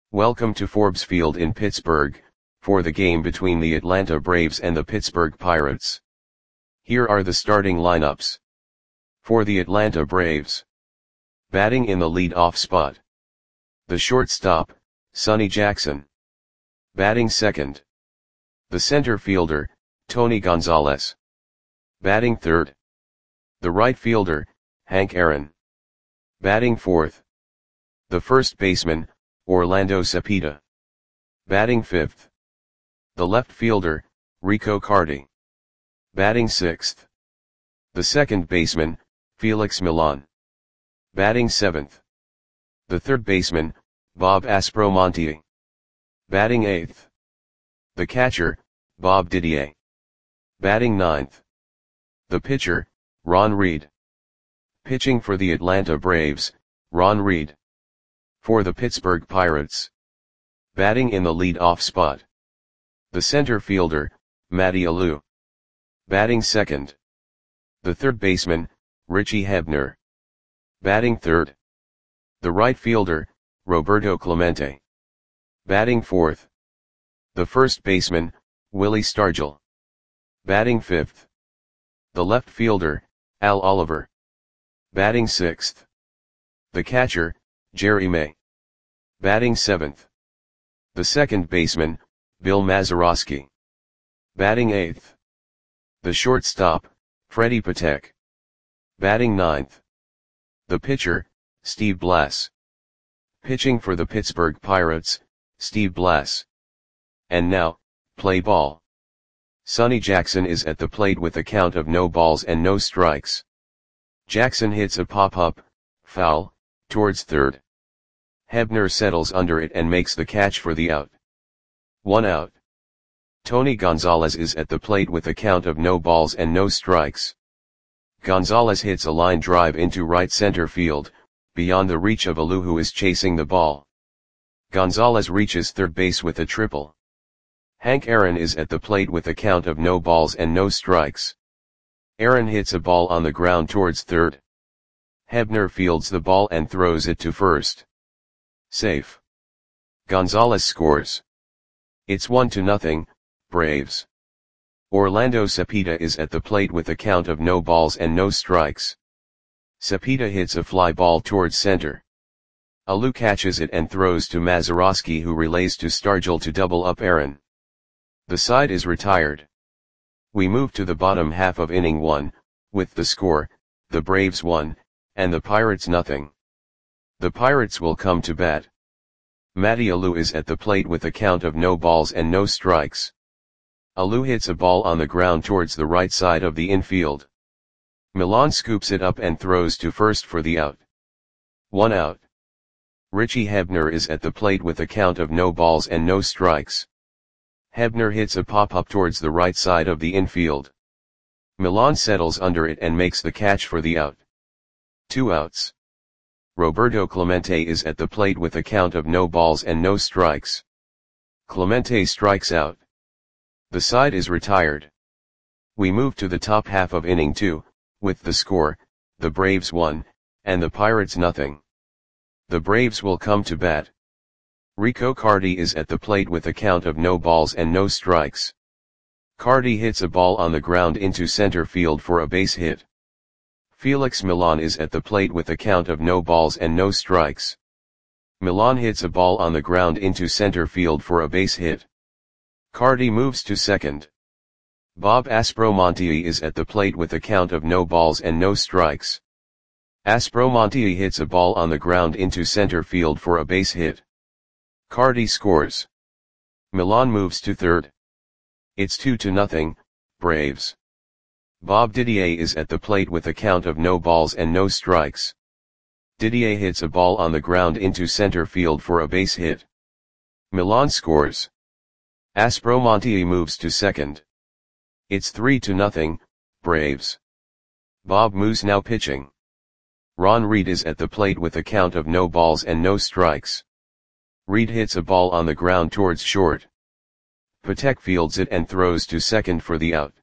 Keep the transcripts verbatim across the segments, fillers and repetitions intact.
Welcome to Forbes Field in Pittsburgh, for the game between the Atlanta Braves and the Pittsburgh Pirates. Here are the starting lineups. For the Atlanta Braves. Batting in the lead-off spot. The shortstop, Sonny Jackson. Batting second. The center fielder, Tony Gonzalez. Batting third. The right fielder, Hank Aaron. Batting fourth. The first baseman, Orlando Cepeda. Batting fifth. The left fielder, Rico Carty. Batting sixth. The second baseman, Felix Millan. Batting seventh. The third baseman, Bob Aspromonte. Batting eighth. The catcher, Bob Didier. Batting ninth. The pitcher, Ron Reed. Pitching for the Atlanta Braves, Ron Reed. For the Pittsburgh Pirates. Batting in the lead-off spot. The center fielder, Matty Alou. Batting second. The third baseman, Richie Hebner. Batting third. The right fielder, Roberto Clemente. Batting fourth. The first baseman, Willie Stargell. Batting fifth. The left fielder, Al Oliver. Batting sixth. The catcher, Jerry May. Batting seventh. The second baseman, Bill Mazeroski. Batting eighth. The shortstop, Freddie Patek. Batting ninth. The pitcher, Steve Blass. Pitching for the Pittsburgh Pirates, Steve Blass. And now, play ball. Sonny Jackson is at the plate with a count of no balls and no strikes. Jackson hits a pop-up, foul, towards third. Hebner settles under it and makes the catch for the out. One out. Tony Gonzalez is at the plate with a count of no balls and no strikes. Gonzalez hits a line drive into right center field, beyond the reach of Alou, who is chasing the ball. Gonzalez reaches third base with a triple. Hank Aaron is at the plate with a count of no balls and no strikes. Aaron hits a ball on the ground towards third. Hebner fields the ball and throws it to first. Safe. Gonzalez scores. It's one to nothing, Braves. Orlando Cepeda is at the plate with a count of no balls and no strikes. Cepeda hits a fly ball towards center. Alou catches it and throws to Mazeroski, who relays to Stargell to double up Aaron. The side is retired. We move to the bottom half of inning one, with the score, the Braves one, and the Pirates nothing. The Pirates will come to bat. Matty Alou is at the plate with a count of no balls and no strikes. Alou hits a ball on the ground towards the right side of the infield. Millan scoops it up and throws to first for the out. One out. Richie Hebner is at the plate with a count of no balls and no strikes. Hebner hits a pop-up towards the right side of the infield. Millan settles under it and makes the catch for the out. Two outs. Roberto Clemente is at the plate with a count of no balls and no strikes. Clemente strikes out. The side is retired. We move to the top half of inning two, with the score, the Braves one, and the Pirates nothing. The Braves will come to bat. Rico Carty is at the plate with a count of no balls and no strikes. Carty hits a ball on the ground into center field for a base hit. Felix Millan is at the plate with a count of no balls and no strikes. Millan hits a ball on the ground into center field for a base hit. Carty moves to second. Bob Aspromonte is at the plate with a count of no balls and no strikes. Aspromonte hits a ball on the ground into center field for a base hit. Carty scores. Millan moves to third. It's two to nothing, Braves. Bob Didier is at the plate with a count of no balls and no strikes. Didier hits a ball on the ground into center field for a base hit. Millan scores. Aspromonte moves to second. It's three to nothing, Braves. Bob Moose now pitching. Ron Reed is at the plate with a count of no balls and no strikes. Reed hits a ball on the ground towards short. Patek fields it and throws to second for the out.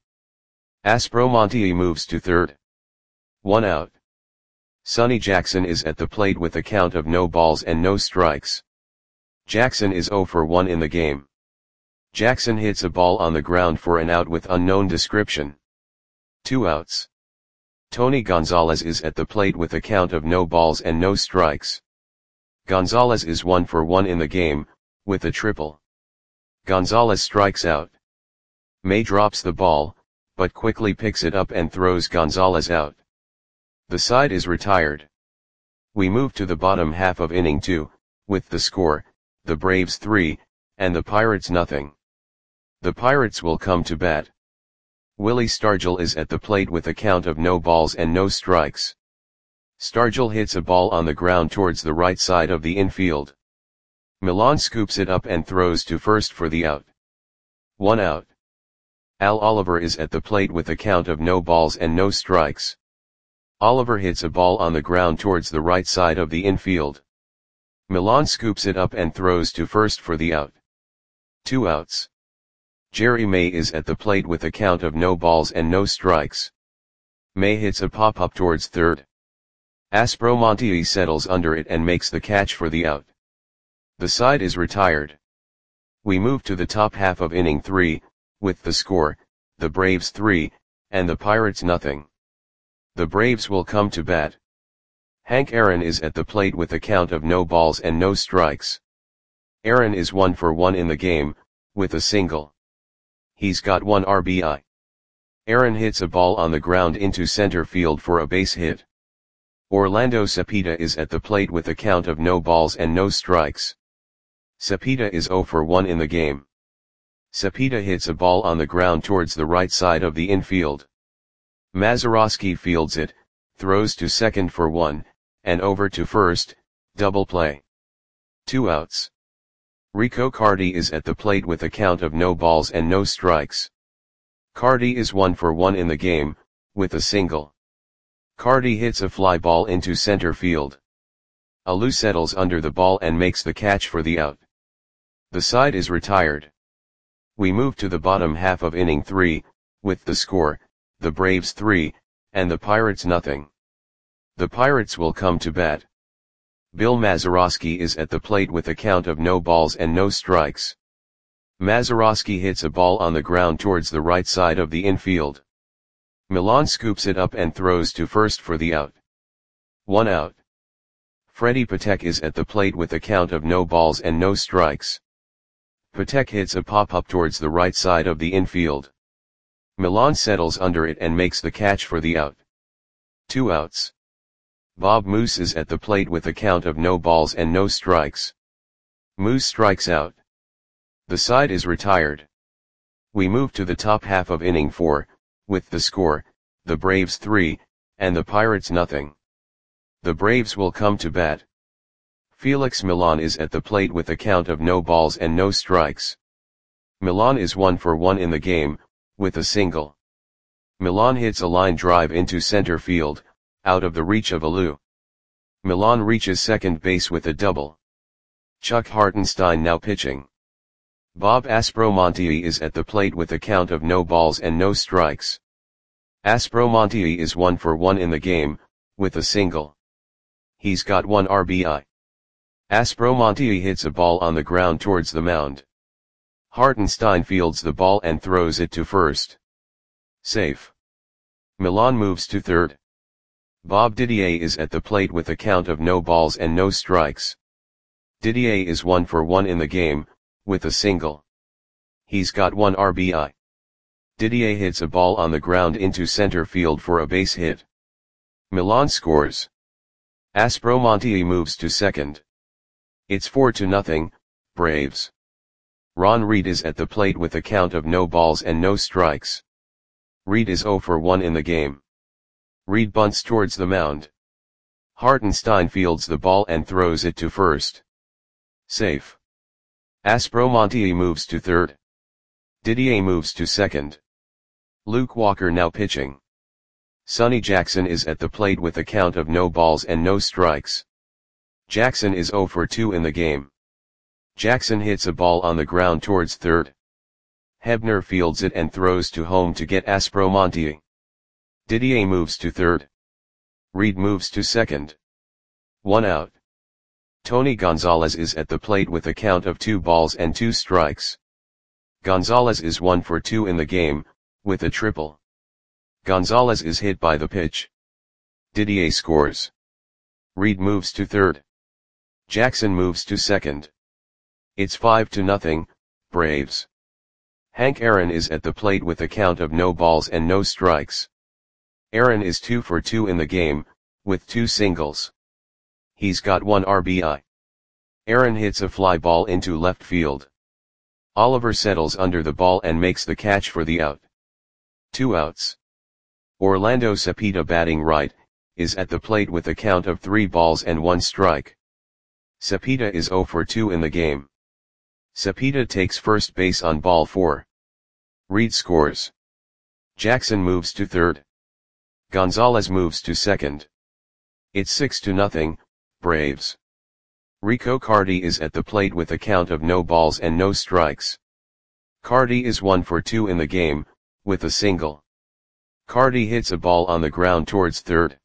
Aspromonte moves to third. One out. Sonny Jackson is at the plate with a count of no balls and no strikes. Jackson is zero for one in the game. Jackson hits a ball on the ground for an out with unknown description. Two outs. Tony Gonzalez is at the plate with a count of no balls and no strikes. Gonzalez is one for one in the game, with a triple. Gonzalez strikes out. May drops the ball, but quickly picks it up and throws Gonzalez out. The side is retired. We move to the bottom half of inning two, with the score, the Braves three, and the Pirates nothing. The Pirates will come to bat. Willie Stargell is at the plate with a count of no balls and no strikes. Stargell hits a ball on the ground towards the right side of the infield. Millan scoops it up and throws to first for the out. One out. Al Oliver is at the plate with a count of no balls and no strikes. Oliver hits a ball on the ground towards the right side of the infield. Millan scoops it up and throws to first for the out. Two outs. Jerry May is at the plate with a count of no balls and no strikes. May hits a pop-up towards third. Aspromonte settles under it and makes the catch for the out. The side is retired. We move to the top half of inning three, with the score, the Braves three, and the Pirates nothing. The Braves will come to bat. Hank Aaron is at the plate with a count of no balls and no strikes. Aaron is one for one in the game, with a single. He's got one R B I. Aaron hits a ball on the ground into center field for a base hit. Orlando Cepeda is at the plate with a count of no balls and no strikes. Cepeda is zero for one in the game. Cepeda hits a ball on the ground towards the right side of the infield. Mazeroski fields it, throws to second for one, and over to first, double play. Two outs. Rico Cardi is at the plate with a count of no balls and no strikes. Cardi is one for one in the game, with a single. Cardi hits a fly ball into center field. Alou settles under the ball and makes the catch for the out. The side is retired. We move to the bottom half of inning three, with the score, the Braves three, and the Pirates nothing. The Pirates will come to bat. Bill Mazeroski is at the plate with a count of no balls and no strikes. Mazeroski hits a ball on the ground towards the right side of the infield. Millan scoops it up and throws to first for the out. One out. Freddie Patek is at the plate with a count of no balls and no strikes. Patek hits a pop-up towards the right side of the infield. Millan settles under it and makes the catch for the out. Two outs. Bob Moose is at the plate with a count of no balls and no strikes. Moose strikes out. The side is retired. We move to the top half of inning four, with the score, the Braves three, and the Pirates nothing. The Braves will come to bat. Felix Millan is at the plate with a count of no balls and no strikes. Millan is one for one in the game, with a single. Millan hits a line drive into center field, out of the reach of Alou. Millan reaches second base with a double. Chuck Hartenstein now pitching. Bob Aspromonte is at the plate with a count of no balls and no strikes. Aspromonte is one for one in the game, with a single. He's got one R B I. Aspromonte hits a ball on the ground towards the mound. Hartenstein fields the ball and throws it to first. Safe. Millan moves to third. Bob Didier is at the plate with a count of no balls and no strikes. Didier is one for one in the game, with a single. He's got one R B I. Didier hits a ball on the ground into center field for a base hit. Millan scores. Aspromonte moves to second. It's four to nothing, Braves. Ron Reed is at the plate with a count of no balls and no strikes. Reed is zero for one in the game. Reed bunts towards the mound. Hartenstein fields the ball and throws it to first. Safe. Aspromonte moves to third. Didier moves to second. Luke Walker now pitching. Sonny Jackson is at the plate with a count of no balls and no strikes. Jackson is zero for two in the game. Jackson hits a ball on the ground towards third. Hebner fields it and throws to home to get Aspromonte. Didier moves to third. Reed moves to second. One out. Tony Gonzalez is at the plate with a count of two balls and two strikes. Gonzalez is one for two in the game, with a triple. Gonzalez is hit by the pitch. Didier scores. Reed moves to third. Jackson moves to second. It's five to nothing, Braves. Hank Aaron is at the plate with a count of no balls and no strikes. Aaron is two for two in the game, with two singles. He's got one R B I. Aaron hits a fly ball into left field. Oliver settles under the ball and makes the catch for the out. Two outs. Orlando Cepeda, batting right, is at the plate with a count of three balls and one strike. Cepeda is zero for two in the game. Cepeda takes first base on ball four. Reed scores. Jackson moves to third. Gonzalez moves to second. It's six to nothing, Braves. Rico Carty is at the plate with a count of no balls and no strikes. Carty is one for two in the game, with a single. Carty hits a ball on the ground towards third.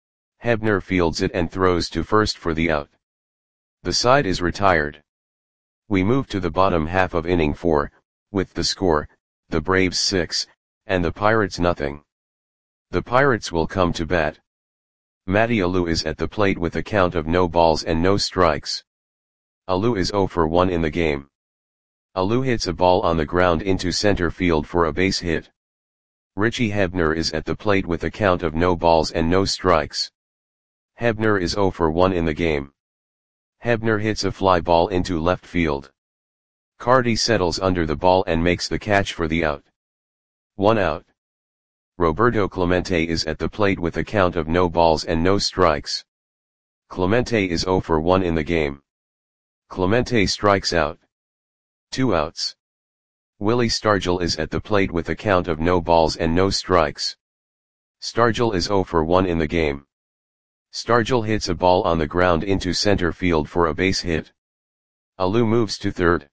Hebner fields it and throws to first for the out. The side is retired. We move to the bottom half of inning four, with the score, the Braves six, and the Pirates nothing. The Pirates will come to bat. Matty Alou is at the plate with a count of no balls and no strikes. Alou is zero for one in the game. Alou hits a ball on the ground into center field for a base hit. Richie Hebner is at the plate with a count of no balls and no strikes. Hebner is zero for one in the game. Hebner hits a fly ball into left field. Carty settles under the ball and makes the catch for the out. One out. Roberto Clemente is at the plate with a count of no balls and no strikes. Clemente is zero for one in the game. Clemente strikes out. Two outs. Willie Stargell is at the plate with a count of no balls and no strikes. Stargell is zero for one in the game. Stargell hits a ball on the ground into center field for a base hit. Alou moves to third.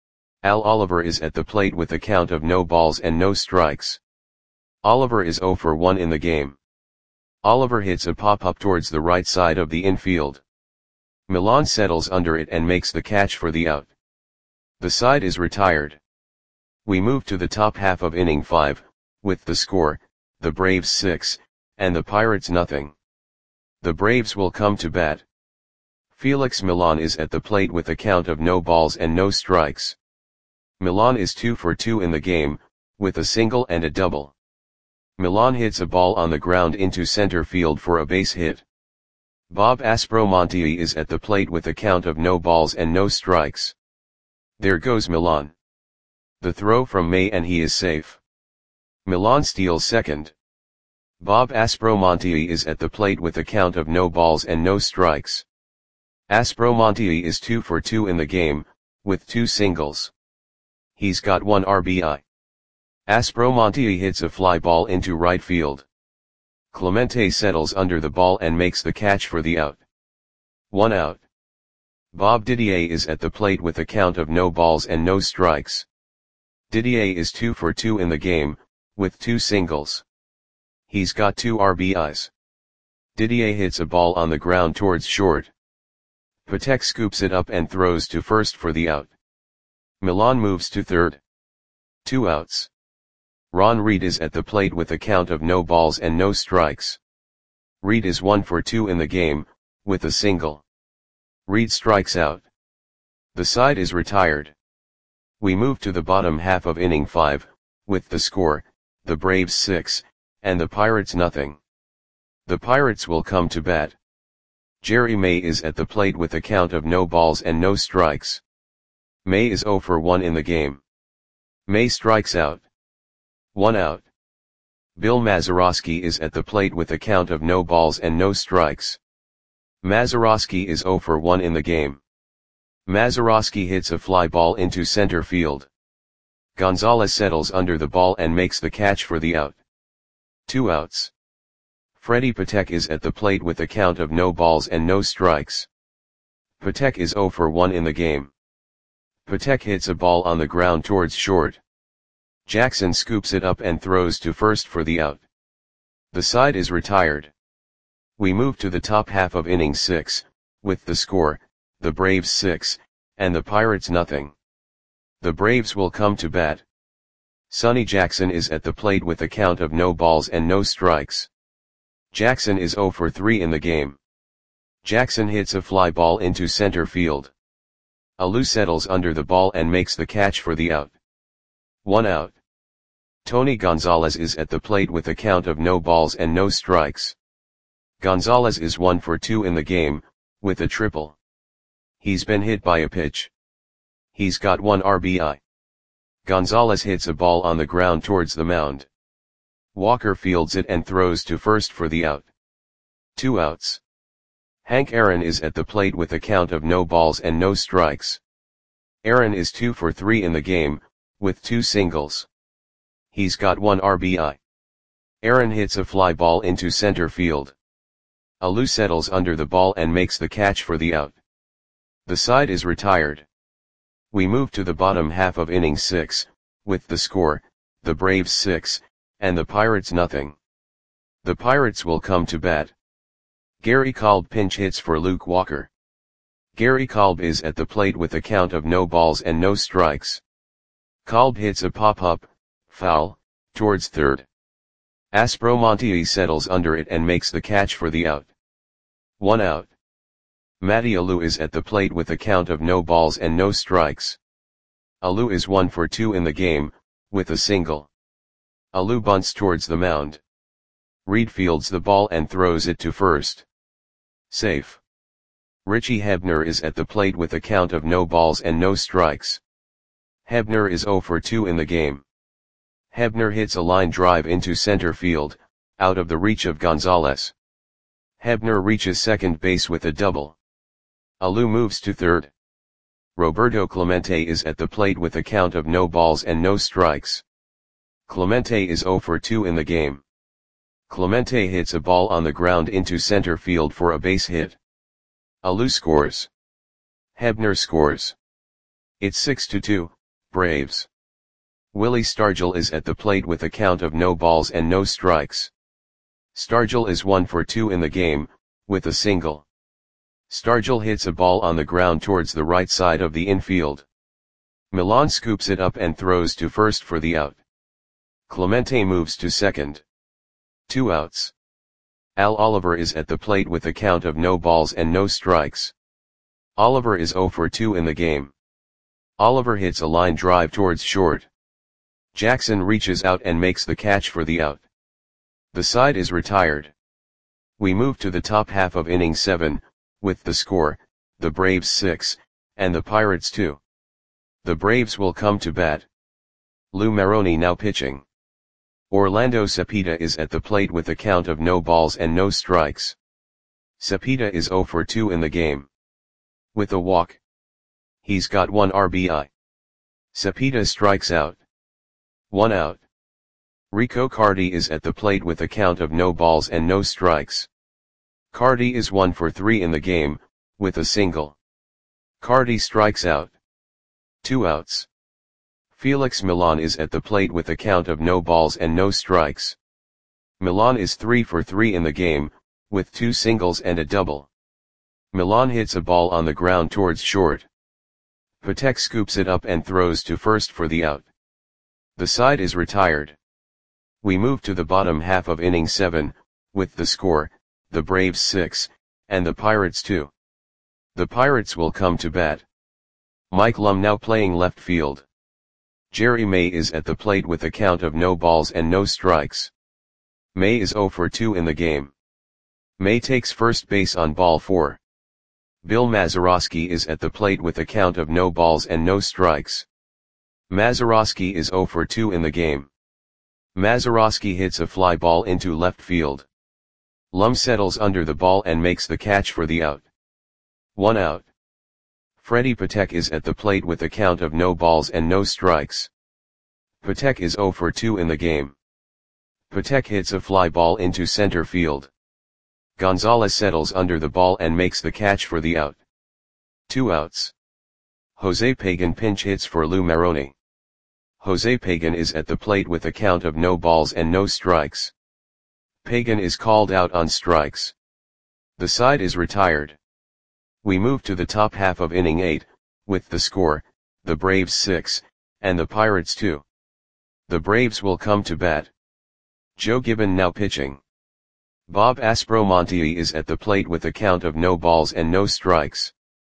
Al Oliver is at the plate with a count of no balls and no strikes. Oliver is zero for one in the game. Oliver hits a pop-up towards the right side of the infield. Milan settles under it and makes the catch for the out. The side is retired. We move to the top half of inning five, with the score, the Braves six, and the Pirates nothing. The Braves will come to bat. Felix Milan is at the plate with a count of no balls and no strikes. Milan is two for two in the game, with a single and a double. Milan hits a ball on the ground into center field for a base hit. Bob Aspromonte is at the plate with a count of no balls and no strikes. There goes Milan. The throw from May and he is safe. Milan steals second. Bob Aspromonte is at the plate with a count of no balls and no strikes. Aspromonte is two for two in the game, with two singles. He's got one R B I. Aspromonte hits a fly ball into right field. Clemente settles under the ball and makes the catch for the out. One out. Bob Didier is at the plate with a count of no balls and no strikes. Didier is two for two in the game, with two singles. He's got two R B Is. Didier hits a ball on the ground towards short. Patek scoops it up and throws to first for the out. Milan moves to third. Two outs. Ron Reed is at the plate with a count of no balls and no strikes. Reed is one for two in the game, with a single. Reed strikes out. The side is retired. We move to the bottom half of inning five, with the score, the Braves six, and the Pirates nothing. The Pirates will come to bat. Jerry May is at the plate with a count of no balls and no strikes. May is zero for one in the game. May strikes out. One out. Bill Mazeroski is at the plate with a count of no balls and no strikes. Mazeroski is zero for one in the game. Mazeroski hits a fly ball into center field. Gonzalez settles under the ball and makes the catch for the out. Two outs. Freddie Patek is at the plate with a count of no balls and no strikes. Patek is zero for one in the game. Patek hits a ball on the ground towards short. Jackson scoops it up and throws to first for the out. The side is retired. We move to the top half of inning six, with the score, the Braves six, and the Pirates nothing. The Braves will come to bat. Sonny Jackson is at the plate with a count of no balls and no strikes. Jackson is zero for three in the game. Jackson hits a fly ball into center field. Alou settles under the ball and makes the catch for the out. One out. Tony Gonzalez is at the plate with a count of no balls and no strikes. Gonzalez is one for two in the game, with a triple. He's been hit by a pitch. He's got one R B I. Gonzalez hits a ball on the ground towards the mound. Walker fields it and throws to first for the out. Two outs. Hank Aaron is at the plate with a count of no balls and no strikes. Aaron is two for three in the game, with two singles. He's got one R B I. Aaron hits a fly ball into center field. Alou settles under the ball and makes the catch for the out. The side is retired. We move to the bottom half of inning six, with the score, the Braves six, and the Pirates nothing. The Pirates will come to bat. Gary Kolb pinch hits for Luke Walker. Gary Kolb is at the plate with a count of no balls and no strikes. Kolb hits a pop-up, foul, towards third. Aspromonte settles under it and makes the catch for the out. One out. Matty Alou is at the plate with a count of no balls and no strikes. Alou is one for two in the game, with a single. Alou bunts towards the mound. Reed fields the ball and throws it to first. Safe. Richie Hebner is at the plate with a count of no balls and no strikes. Hebner is zero for two in the game. Hebner hits a line drive into center field, out of the reach of Gonzalez. Hebner reaches second base with a double. Alou moves to third. Roberto Clemente is at the plate with a count of no balls and no strikes. Clemente is zero for two in the game. Clemente hits a ball on the ground into center field for a base hit. Alou scores. Hebner scores. It's six to two, Braves. Willie Stargell is at the plate with a count of no balls and no strikes. Stargell is one for two in the game, with a single. Stargell hits a ball on the ground towards the right side of the infield. Milan scoops it up and throws to first for the out. Clemente moves to second. Two outs. Al Oliver is at the plate with a count of no balls and no strikes. Oliver is zero for two in the game. Oliver hits a line drive towards short. Jackson reaches out and makes the catch for the out. The side is retired. We move to the top half of inning seven, with the score, the Braves six, and the Pirates two. The Braves will come to bat. Lou Maroni now pitching. Orlando Cepeda is at the plate with a count of no balls and no strikes. Cepeda is zero for two in the game. With a walk. He's got one R B I. Cepeda strikes out. One out. Rico Cardi is at the plate with a count of no balls and no strikes. Cardi is one for three in the game, with a single. Cardi strikes out. Two outs. Felix Milan is at the plate with a count of no balls and no strikes. Milan is three for three in the game, with two singles and a double. Milan hits a ball on the ground towards short. Patek scoops it up and throws to first for the out. The side is retired. We move to the bottom half of inning seven, with the score, the Braves six, and the Pirates two. The Pirates will come to bat. Mike Lum now playing left field. Jerry May is at the plate with a count of no balls and no strikes. May is zero for two in the game. May takes first base on ball four. Bill Mazeroski is at the plate with a count of no balls and no strikes. Mazeroski is zero for two in the game. Mazeroski hits a fly ball into left field. Lum settles under the ball and makes the catch for the out. One out. Freddie Patek is at the plate with a count of no balls and no strikes. Patek is zero for two in the game. Patek hits a fly ball into center field. Gonzalez settles under the ball and makes the catch for the out. Two outs. Jose Pagan pinch hits for Lou Maroni. Jose Pagan is at the plate with a count of no balls and no strikes. Pagan is called out on strikes. The side is retired. We move to the top half of inning eight, with the score, the Braves six, and the Pirates two. The Braves will come to bat. Joe Gibbon now pitching. Bob Aspromonte is at the plate with a count of no balls and no strikes.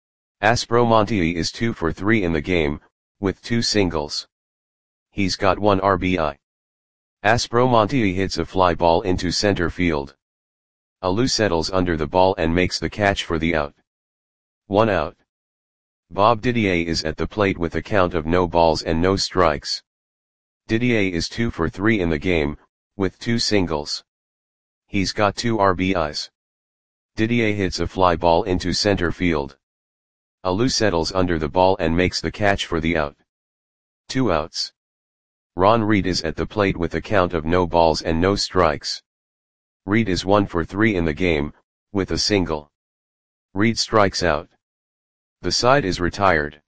Aspromonte is two for three in the game, with two singles. He's got one R B I. Aspromonte hits a fly ball into center field. Alou settles under the ball and makes the catch for the out. One out. Bob Didier is at the plate with a count of no balls and no strikes. Didier is two for three in the game, with two singles. He's got two R B Is. Didier hits a fly ball into center field. Alou settles under the ball and makes the catch for the out. Two outs. Ron Reed is at the plate with a count of no balls and no strikes. Reed is one for three in the game, with a single. Reed strikes out. The side is retired.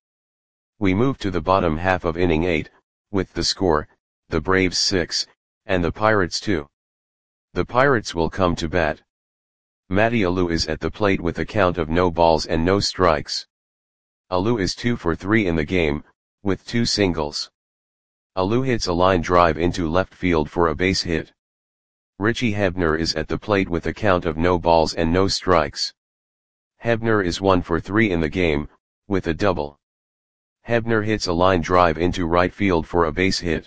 We move to the bottom half of inning eight, with the score, the Braves six, and the Pirates two. The Pirates will come to bat. Matty Alou is at the plate with a count of no balls and no strikes. Alou is two for three in the game, with two singles. Alou hits a line drive into left field for a base hit. Richie Hebner is at the plate with a count of no balls and no strikes. Hebner is one for three in the game, with a double. Hebner hits a line drive into right field for a base hit.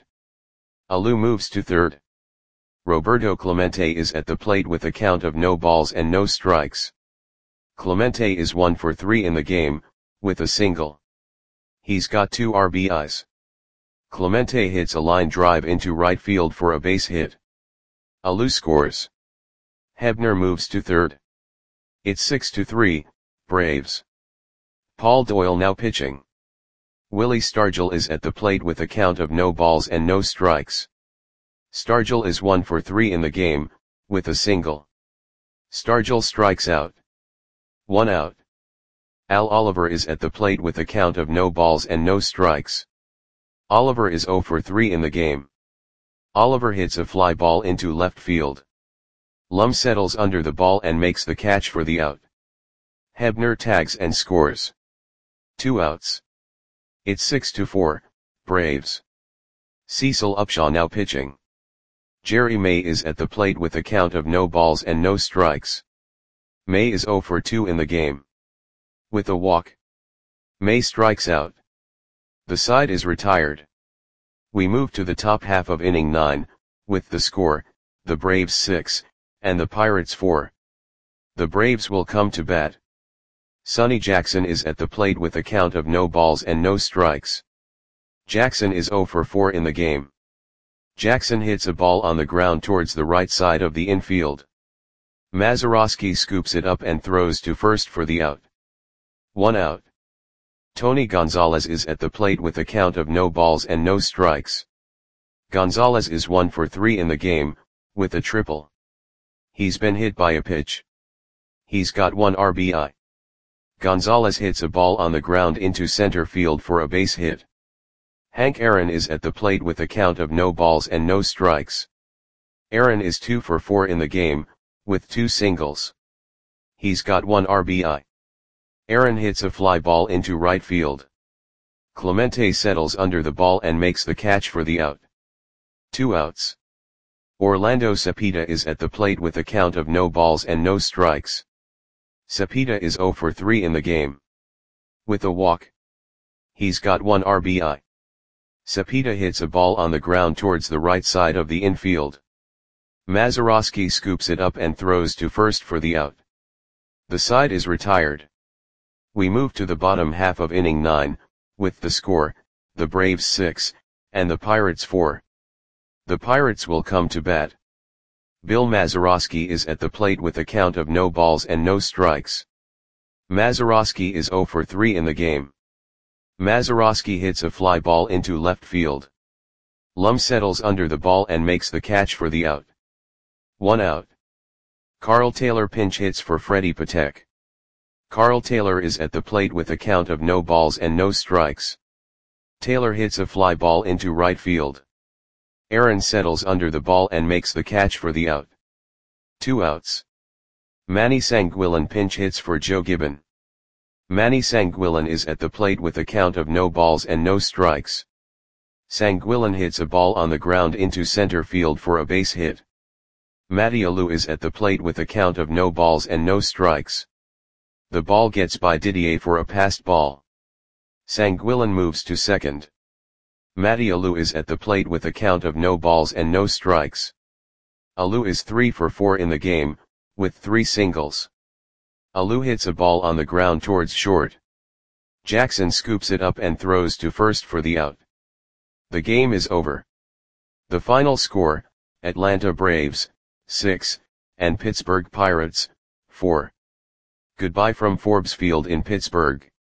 Alou moves to third. Roberto Clemente is at the plate with a count of no balls and no strikes. Clemente is one for three in the game, with a single. He's got two R B Is. Clemente hits a line drive into right field for a base hit. Alou scores. Hebner moves to third. It's six to three, Braves. Paul Doyle now pitching. Willie Stargell is at the plate with a count of no balls and no strikes. Stargell is one for three in the game, with a single. Stargell strikes out. One out. Al Oliver is at the plate with a count of no balls and no strikes. Oliver is zero for three in the game. Oliver hits a fly ball into left field. Lum settles under the ball and makes the catch for the out. Hebner tags and scores. Two outs. It's six to four, Braves. Cecil Upshaw now pitching. Jerry May is at the plate with a count of no balls and no strikes. May is zero for two in the game. With a walk. May strikes out. The side is retired. We move to the top half of inning nine, with the score, the Braves six, and the Pirates four. The Braves will come to bat. Sonny Jackson is at the plate with a count of no balls and no strikes. Jackson is zero for four in the game. Jackson hits a ball on the ground towards the right side of the infield. Mazeroski scoops it up and throws to first for the out. One out. Tony Gonzalez is at the plate with a count of no balls and no strikes. Gonzalez is one for three in the game, with a triple. He's been hit by a pitch. He's got one R B I. Gonzalez hits a ball on the ground into center field for a base hit. Hank Aaron is at the plate with a count of no balls and no strikes. Aaron is two for four in the game, with two singles. He's got one R B I. Aaron hits a fly ball into right field. Clemente settles under the ball and makes the catch for the out. Two outs. Orlando Cepeda is at the plate with a count of no balls and no strikes. Cepeda is zero for three in the game. With a walk. He's got one R B I. Cepeda hits a ball on the ground towards the right side of the infield. Mazeroski scoops it up and throws to first for the out. The side is retired. We move to the bottom half of inning nine, with the score, the Braves six, and the Pirates four. The Pirates will come to bat. Bill Mazeroski is at the plate with a count of no balls and no strikes. Mazeroski is zero for three in the game. Mazeroski hits a fly ball into left field. Lum settles under the ball and makes the catch for the out. One out. Carl Taylor pinch hits for Freddie Patek. Carl Taylor is at the plate with a count of no balls and no strikes. Taylor hits a fly ball into right field. Aaron settles under the ball and makes the catch for the out. Two outs. Manny Sanguillen pinch hits for Joe Gibbon. Manny Sanguillen is at the plate with a count of no balls and no strikes. Sanguillen hits a ball on the ground into center field for a base hit. Matty Alou is at the plate with a count of no balls and no strikes. The ball gets by Didier for a passed ball. Sanguillen moves to second. Matty Alou is at the plate with a count of no balls and no strikes. Alou is three for four in the game, with three singles. Alou hits a ball on the ground towards short. Jackson scoops it up and throws to first for the out. The game is over. The final score, Atlanta Braves, six, and Pittsburgh Pirates, four. Goodbye from Forbes Field in Pittsburgh.